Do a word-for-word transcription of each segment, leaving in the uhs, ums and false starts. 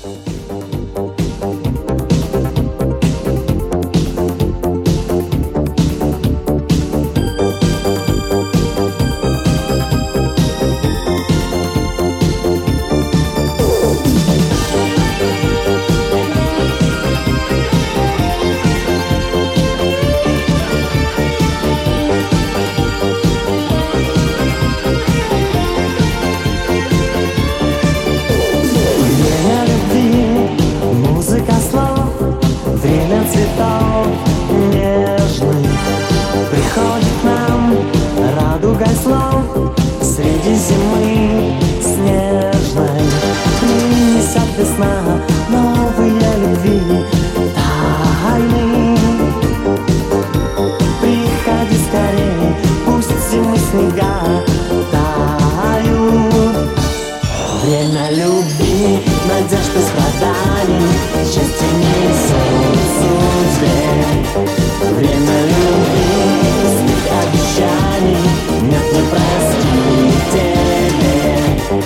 Цветов нежных приходит нам радугой слов среди зимы снежной. Принесет весна новые любви тайны. Приходи скорей, пусть зимы снега тают. Время любви, надежд и страданий, счастье несет судьбе. Время любви, пустых обещаний, нет, не простить тебе.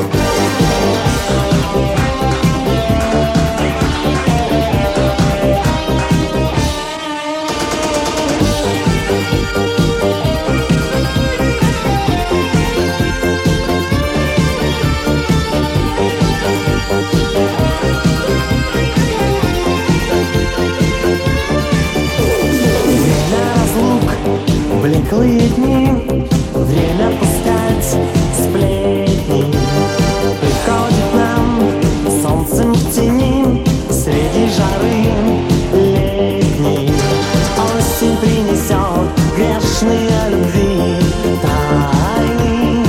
Блеклые дни, время пускать сплетни. Приходит нам солнцем в тени среди жары летней. Осень принесет грешные любви тайны.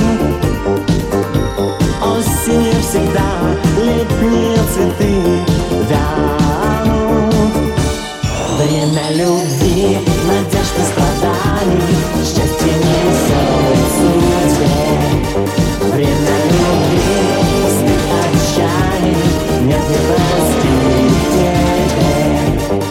Осенью всегда летние цветы вянут. Время любви, надежд и страданий, счастье несет судьбе. Время любви, пустых обещаний, нет, не простить тебе.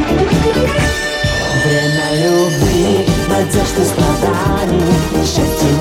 Надежд и страданий, счастье